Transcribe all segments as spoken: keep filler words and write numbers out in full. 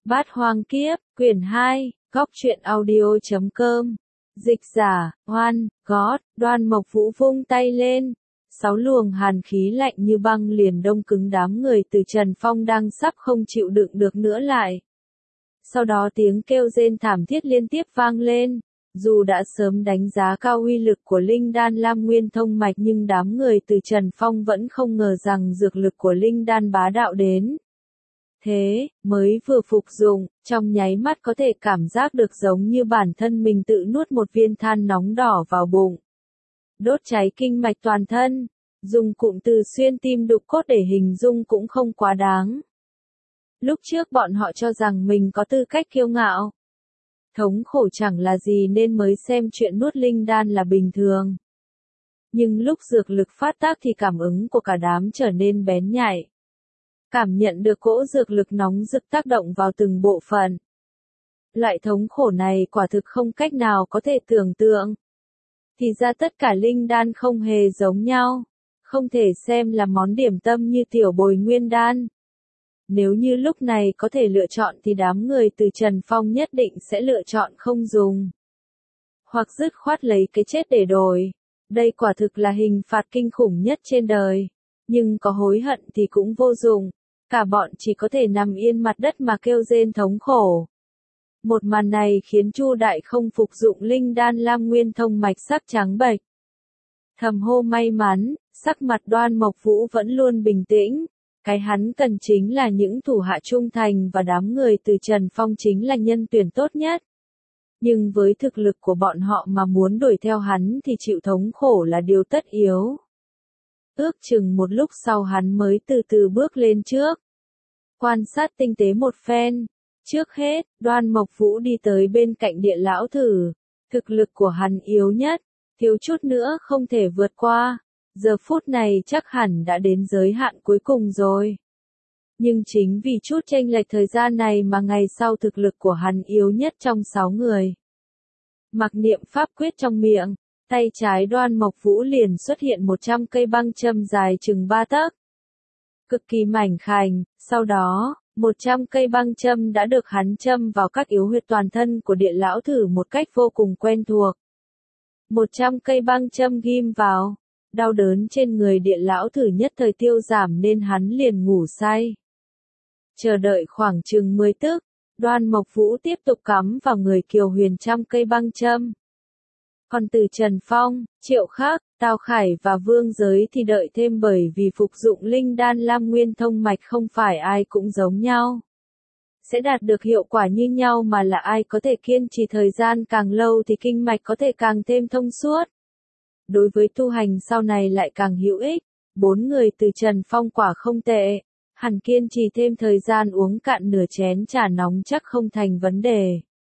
Bát Hoang Kiếp, quyển hai, góc truyện audio chấm com. Dịch giả, Hoan, Gót, Đoan Mộc Vũ vung tay lên. Sáu luồng hàn khí lạnh như băng liền đông cứng đám người từ Trần Phong đang sắp không chịu đựng được nữa lại. Sau đó tiếng kêu rên thảm thiết liên tiếp vang lên. Dù đã sớm đánh giá cao uy lực của linh đan Lam Nguyên Thông Mạch nhưng đám người từ Trần Phong vẫn không ngờ rằng dược lực của linh đan bá đạo đến. Thế, mới vừa phục dụng, trong nháy mắt có thể cảm giác được giống như bản thân mình tự nuốt một viên than nóng đỏ vào bụng. Đốt cháy kinh mạch toàn thân, dùng cụm từ xuyên tim đục cốt để hình dung cũng không quá đáng. Lúc trước bọn họ cho rằng mình có tư cách kiêu ngạo. Thống khổ chẳng là gì nên mới xem chuyện nuốt linh đan là bình thường. Nhưng lúc dược lực phát tác thì cảm ứng của cả đám trở nên bén nhạy. Cảm nhận được cỗ dược lực nóng rực tác động vào từng bộ phận. Loại thống khổ này quả thực không cách nào có thể tưởng tượng. Thì ra tất cả linh đan không hề giống nhau. Không thể xem là món điểm tâm như tiểu bồi nguyên đan. Nếu như lúc này có thể lựa chọn thì đám người từ Trần Phong nhất định sẽ lựa chọn không dùng. Hoặc dứt khoát lấy cái chết để đổi. Đây quả thực là hình phạt kinh khủng nhất trên đời. Nhưng có hối hận thì cũng vô dụng. Cả bọn chỉ có thể nằm yên mặt đất mà kêu rên thống khổ. Một màn này khiến Chu Đại không phục dụng linh đan Lam Nguyên Thông Mạch sắc trắng bệch. Thầm hô may mắn, sắc mặt Đoan Mộc Vũ vẫn luôn bình tĩnh. Cái hắn cần chính là những thủ hạ trung thành và đám người từ Trần Phong chính là nhân tuyển tốt nhất. Nhưng với thực lực của bọn họ mà muốn đuổi theo hắn thì chịu thống khổ là điều tất yếu. Ước chừng một lúc sau hắn mới từ từ bước lên trước. Quan sát tinh tế một phen. Trước hết, Đoan Mộc Vũ đi tới bên cạnh Địa Lão Thử. Thực lực của hắn yếu nhất, thiếu chút nữa không thể vượt qua. Giờ phút này chắc hẳn đã đến giới hạn cuối cùng rồi. Nhưng chính vì chút chênh lệch thời gian này mà ngày sau thực lực của hắn yếu nhất trong sáu người. Mặc niệm pháp quyết trong miệng, tay trái Đoan Mộc Vũ liền xuất hiện một trăm cây băng châm dài chừng ba tấc. Cực kỳ mảnh khảnh, sau đó, một trăm cây băng châm đã được hắn châm vào các yếu huyệt toàn thân của Địa Lão Thử một cách vô cùng quen thuộc. một trăm cây băng châm ghim vào. Đau đớn trên người Địa Lão Thử nhất thời tiêu giảm nên hắn liền ngủ say. Chờ đợi khoảng chừng mười tức, Đoan Mộc Vũ tiếp tục cắm vào người Kiều Huyền trăm cây băng châm. Còn từ Trần Phong, Triệu Khắc, Tào Khải và Vương Giới thì đợi thêm bởi vì phục dụng linh đan Lam Nguyên Thông Mạch không phải ai cũng giống nhau. Sẽ đạt được hiệu quả như nhau mà là ai có thể kiên trì thời gian càng lâu thì kinh mạch có thể càng thêm thông suốt. Đối với tu hành sau này lại càng hữu ích, bốn người từ Trần Phong quả không tệ, hẳn kiên trì thêm thời gian uống cạn nửa chén trà nóng chắc không thành vấn đề.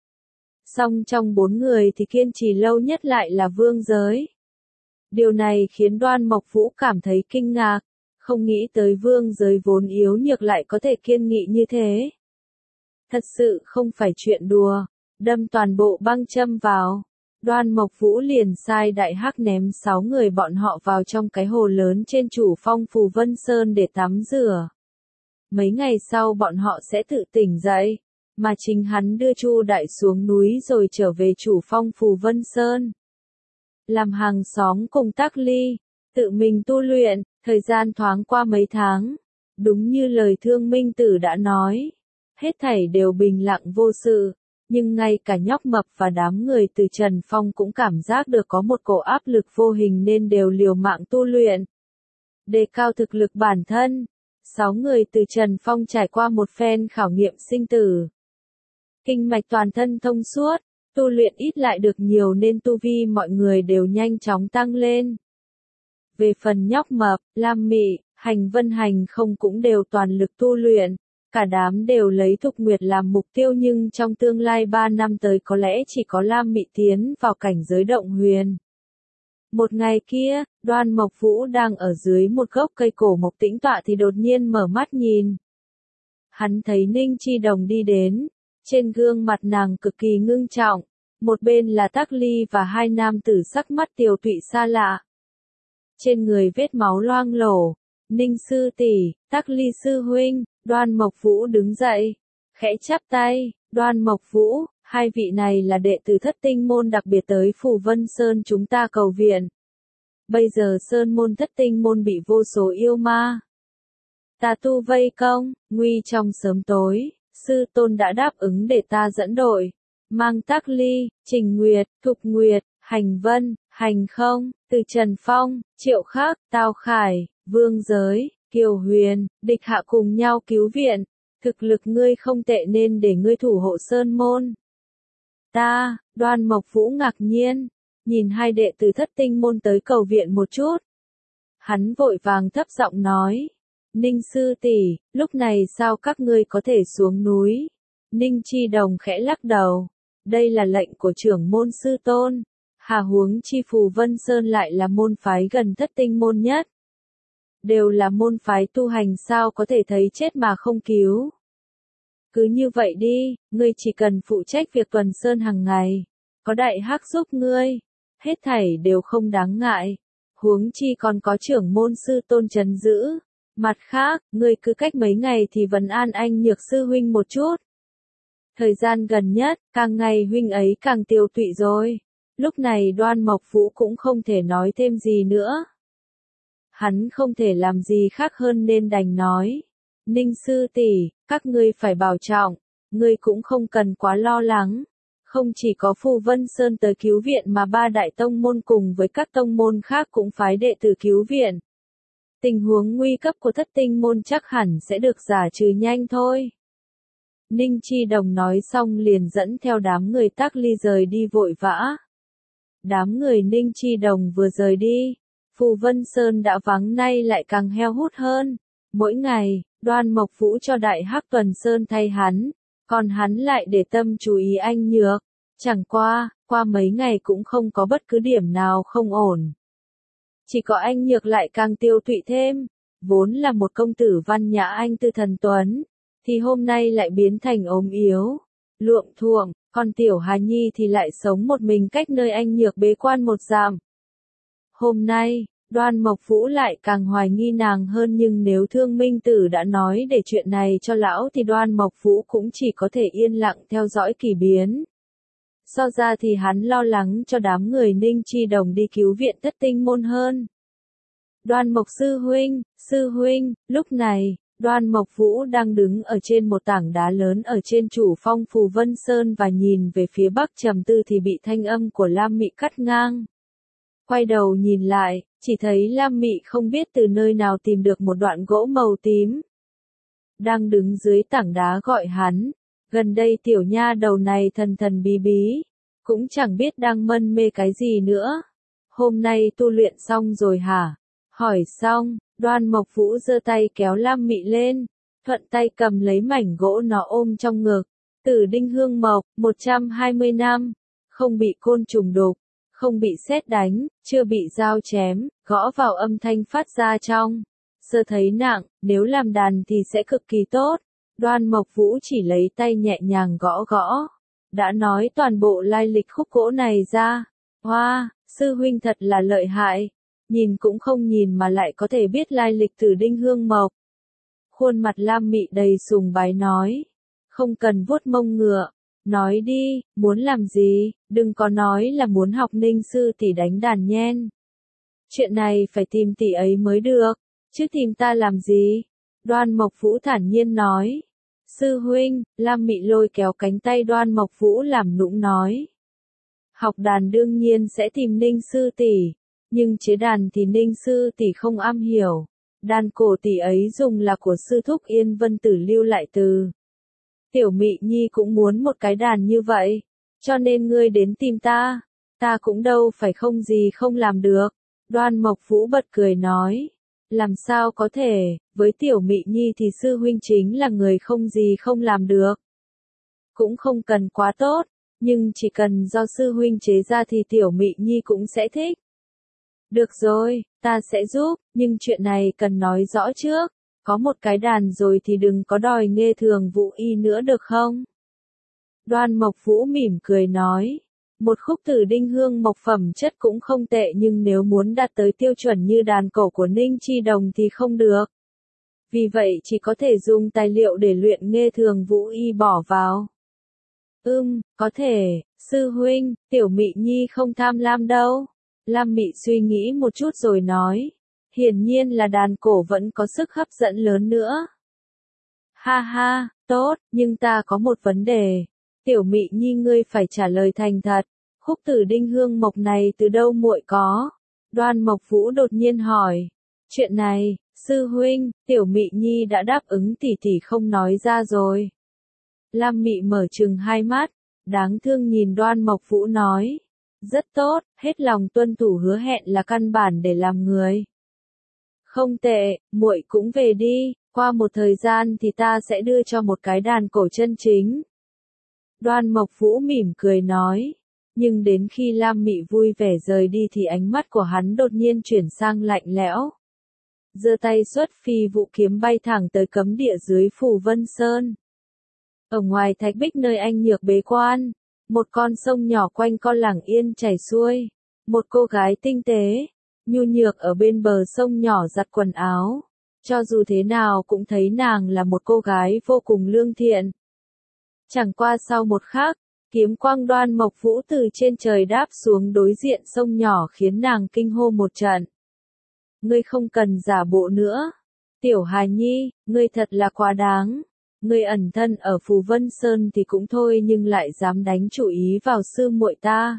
Song trong bốn người thì kiên trì lâu nhất lại là Vương Giới. Điều này khiến Đoan Mộc Vũ cảm thấy kinh ngạc, không nghĩ tới Vương Giới vốn yếu nhược lại có thể kiên nghị như thế. Thật sự không phải chuyện đùa, đâm toàn bộ băng châm vào. Đoan Mộc Vũ liền sai Đại Hắc ném sáu người bọn họ vào trong cái hồ lớn trên Chủ Phong Phù Vân Sơn để tắm rửa. Mấy ngày sau bọn họ sẽ tự tỉnh dậy, mà chính hắn đưa Chu Đại xuống núi rồi trở về Chủ Phong Phù Vân Sơn. Làm hàng xóm cùng Tắc Ly, tự mình tu luyện, thời gian thoáng qua mấy tháng. Đúng như lời Thương Minh Tử đã nói, hết thảy đều bình lặng vô sự. Nhưng ngay cả nhóc mập và đám người từ Trần Phong cũng cảm giác được có một cổ áp lực vô hình nên đều liều mạng tu luyện. Đề cao thực lực bản thân, sáu người từ Trần Phong trải qua một phen khảo nghiệm sinh tử. Kinh mạch toàn thân thông suốt, tu luyện ít lại được nhiều nên tu vi mọi người đều nhanh chóng tăng lên. Về phần nhóc mập, Lam Mị, Hành Vân Hành không cũng đều toàn lực tu luyện. Cả đám đều lấy Thục Nguyệt làm mục tiêu nhưng trong tương lai ba năm tới có lẽ chỉ có Lam Mị tiến vào cảnh giới động huyền. Một ngày kia, Đoan Mộc Vũ đang ở dưới một gốc cây cổ mộc tĩnh tọa thì đột nhiên mở mắt nhìn. Hắn thấy Ninh Chi Đồng đi đến, trên gương mặt nàng cực kỳ ngưng trọng, một bên là Tắc Ly và hai nam tử sắc mắt tiều tụy xa lạ. Trên người vết máu loang lổ, Ninh sư tỷ, Tắc Ly sư huynh. Đoan Mộc Vũ đứng dậy, khẽ chắp tay, Đoan Mộc Vũ, hai vị này là đệ tử thất tinh môn đặc biệt tới Phù Vân Sơn chúng ta cầu viện. Bây giờ Sơn môn thất tinh môn bị vô số yêu ma tà tu vây công, nguy trong sớm tối, sư tôn đã đáp ứng để ta dẫn đội, mang Tác Ly, Trình Nguyệt, Thục Nguyệt, Hành Vân, Hành Không, Từ Trần Phong, Triệu Khắc, Tào Khải, Vương Giới, Kiều Huyền, địch hạ cùng nhau cứu viện, thực lực ngươi không tệ nên để ngươi thủ hộ Sơn môn. Ta, Đoan Mộc Vũ ngạc nhiên, nhìn hai đệ tử thất tinh môn tới cầu viện một chút. Hắn vội vàng thấp giọng nói, Ninh sư tỷ, lúc này sao các ngươi có thể xuống núi? Ninh Chi Đồng khẽ lắc đầu, đây là lệnh của trưởng môn sư tôn, hà huống chi Phù Vân Sơn lại là môn phái gần thất tinh môn nhất. Đều là môn phái tu hành sao có thể thấy chết mà không cứu. Cứ như vậy đi, ngươi chỉ cần phụ trách việc tuần sơn hàng ngày, có đại hắc giúp ngươi, hết thảy đều không đáng ngại, huống chi còn có trưởng môn sư tôn trấn giữ. Mặt khác, ngươi cứ cách mấy ngày thì vấn an anh Nhược sư huynh một chút. Thời gian gần nhất, càng ngày huynh ấy càng tiêu tụy rồi. Lúc này Đoan Mộc Vũ cũng không thể nói thêm gì nữa. Hắn không thể làm gì khác hơn nên đành nói. Ninh sư tỷ, các ngươi phải bảo trọng, ngươi cũng không cần quá lo lắng. Không chỉ có Phù Vân Sơn tới cứu viện mà ba đại tông môn cùng với các tông môn khác cũng phái đệ tử cứu viện. Tình huống nguy cấp của thất tinh môn chắc hẳn sẽ được giải trừ nhanh thôi. Ninh Chi Đồng nói xong liền dẫn theo đám người Tác Ly rời đi vội vã. Đám người Ninh Chi Đồng vừa rời đi, Phù Vân Sơn đã vắng nay lại càng heo hút hơn. Mỗi ngày, Đoan Mộc Vũ cho Đại Hắc Tuần Sơn thay hắn, còn hắn lại để tâm chú ý anh Nhược. Chẳng qua, qua mấy ngày cũng không có bất cứ điểm nào không ổn. Chỉ có anh Nhược lại càng tiêu tụy thêm, vốn là một công tử văn nhã anh tư thần tuấn, thì hôm nay lại biến thành ốm yếu, luộm thuộm, còn tiểu Hà Nhi thì lại sống một mình cách nơi anh Nhược bế quan một dặm. Hôm nay, Đoan Mộc Vũ lại càng hoài nghi nàng hơn nhưng nếu Thương Minh Tử đã nói để chuyện này cho lão thì Đoan Mộc Vũ cũng chỉ có thể yên lặng theo dõi kỳ biến. So ra thì hắn lo lắng cho đám người Ninh Chi Đồng đi cứu viện thất tinh môn hơn. Đoan Mộc sư huynh, sư huynh, lúc này, Đoan Mộc Vũ đang đứng ở trên một tảng đá lớn ở trên chủ phong Phù Vân Sơn và nhìn về phía bắc trầm tư thì bị thanh âm của Lam Mị cắt ngang. Quay đầu nhìn lại, chỉ thấy Lam Mị không biết từ nơi nào tìm được một đoạn gỗ màu tím. Đang đứng dưới tảng đá gọi hắn, gần đây tiểu nha đầu này thần thần bí bí, cũng chẳng biết đang mân mê cái gì nữa. Hôm nay tu luyện xong rồi hả? Hỏi xong, Đoan Mộc Vũ giơ tay kéo Lam Mị lên, thuận tay cầm lấy mảnh gỗ nó ôm trong ngực. Tử Đinh Hương Mộc, một trăm hai mươi năm, không bị côn trùng đục, không bị sét đánh, chưa bị dao chém, gõ vào âm thanh phát ra trong. Sơ thấy nặng, nếu làm đàn thì sẽ cực kỳ tốt. Đoan Mộc Vũ chỉ lấy tay nhẹ nhàng gõ gõ. Đã nói toàn bộ lai lịch khúc gỗ này ra. Hoa, wow, sư huynh thật là lợi hại. Nhìn cũng không nhìn mà lại có thể biết lai lịch Tử Đinh Hương Mộc. Khuôn mặt Lam Mị đầy sùng bái nói. Không cần vuốt mông ngựa. Nói đi, muốn làm gì, đừng có nói là muốn học Ninh sư tỷ đánh đàn nhen. Chuyện này phải tìm tỷ ấy mới được, chứ tìm ta làm gì? Đoan Mộc Vũ thản nhiên nói. Sư huynh, Lam Mị lôi kéo cánh tay Đoan Mộc Vũ làm nũng nói. Học đàn đương nhiên sẽ tìm Ninh sư tỷ, nhưng chế đàn thì Ninh sư tỷ không am hiểu. Đàn cổ tỷ ấy dùng là của sư thúc Yên Vân Tử lưu lại từ. Tiểu Mị Nhi cũng muốn một cái đàn như vậy, cho nên ngươi đến tìm ta, ta cũng đâu phải không gì không làm được. Đoan Mộc Vũ bật cười nói, làm sao có thể, với Tiểu Mị Nhi thì sư huynh chính là người không gì không làm được. Cũng không cần quá tốt, nhưng chỉ cần do sư huynh chế ra thì Tiểu Mị Nhi cũng sẽ thích. Được rồi, ta sẽ giúp, nhưng chuyện này cần nói rõ trước. Có một cái đàn rồi thì đừng có đòi nghe thường Vũ y nữa được không? Đoan Mộc Vũ mỉm cười nói. Một khúc Tử Đinh Hương Mộc phẩm chất cũng không tệ nhưng nếu muốn đạt tới tiêu chuẩn như đàn cổ của Ninh Chi Đồng thì không được. vì vậy chỉ có thể dùng tài liệu để luyện Nghê Thường Vũ Y bỏ vào. Ừm, có thể, sư huynh, Tiểu Mị Nhi không tham lam đâu. Lam Mị suy nghĩ một chút rồi nói, hiển nhiên là đàn cổ vẫn có sức hấp dẫn lớn nữa. Ha ha, tốt, nhưng ta có một vấn đề. Tiểu Mị Nhi ngươi phải trả lời thành thật, khúc tử đinh hương mộc này từ đâu muội có? Đoan Mộc Vũ đột nhiên hỏi. Chuyện này, sư huynh, Tiểu Mị Nhi đã đáp ứng tỷ tỷ không nói ra rồi. Lam Mị mở trừng hai mắt, đáng thương nhìn Đoan Mộc Vũ nói. Rất tốt, hết lòng tuân thủ hứa hẹn là căn bản để làm người. Không tệ, muội cũng về đi, qua một thời gian thì ta sẽ đưa cho một cái đàn cổ chân chính. Đoan Mộc Vũ mỉm cười nói, nhưng đến khi Lam Mị vui vẻ rời đi thì ánh mắt của hắn đột nhiên chuyển sang lạnh lẽo. Giơ tay xuất phi vũ kiếm bay thẳng tới cấm địa dưới Phù Vân Sơn. Ở ngoài thạch bích nơi anh nhược bế quan, một con sông nhỏ quanh co lẳng yên chảy xuôi, một cô gái tinh tế, nhu nhược ở bên bờ sông nhỏ giặt quần áo, cho dù thế nào cũng thấy nàng là một cô gái vô cùng lương thiện. Chẳng qua sau một khắc, kiếm quang Đoan Mộc Vũ từ trên trời đáp xuống đối diện sông nhỏ khiến nàng kinh hô một trận. Ngươi không cần giả bộ nữa. Tiểu hài nhi, ngươi thật là quá đáng. Ngươi ẩn thân ở Phù Vân Sơn thì cũng thôi nhưng lại dám đánh chủ ý vào sư muội ta.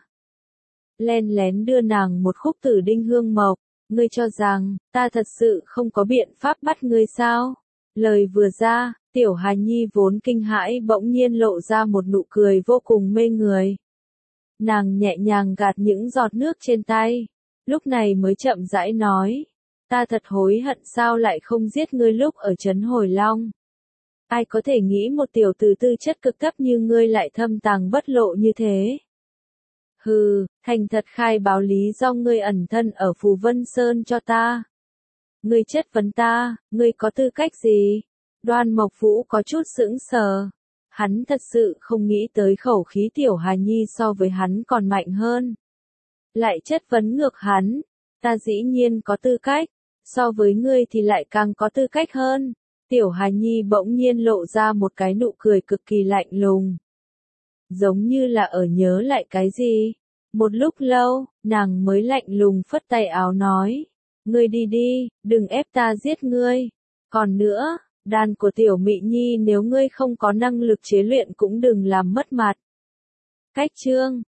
Len lén đưa nàng một khúc tử đinh hương mộc, ngươi cho rằng, ta thật sự không có biện pháp bắt ngươi sao? Lời vừa ra, Tiểu hài nhi vốn kinh hãi bỗng nhiên lộ ra một nụ cười vô cùng mê người. Nàng nhẹ nhàng gạt những giọt nước trên tay, lúc này mới chậm rãi nói, ta thật hối hận sao lại không giết ngươi lúc ở trấn Hồi Long. Ai có thể nghĩ một tiểu tử tư chất cực thấp như ngươi lại thâm tàng bất lộ như thế. Hừ, thành thật khai báo lý do ngươi ẩn thân ở Phù Vân Sơn cho ta. Ngươi chất vấn ta, ngươi có tư cách gì? Đoan Mộc Vũ có chút sững sờ. Hắn thật sự không nghĩ tới khẩu khí Tiểu hài nhi so với hắn còn mạnh hơn. Lại chất vấn ngược hắn, ta dĩ nhiên có tư cách, so với ngươi thì lại càng có tư cách hơn. Tiểu hài nhi bỗng nhiên lộ ra một cái nụ cười cực kỳ lạnh lùng. Giống như là ở nhớ lại cái gì. Một lúc lâu, nàng mới lạnh lùng phất tay áo nói. Ngươi đi đi, đừng ép ta giết ngươi. Còn nữa, đàn của Tiểu Mị Nhi nếu ngươi không có năng lực chế luyện cũng đừng làm mất mặt. Cách chương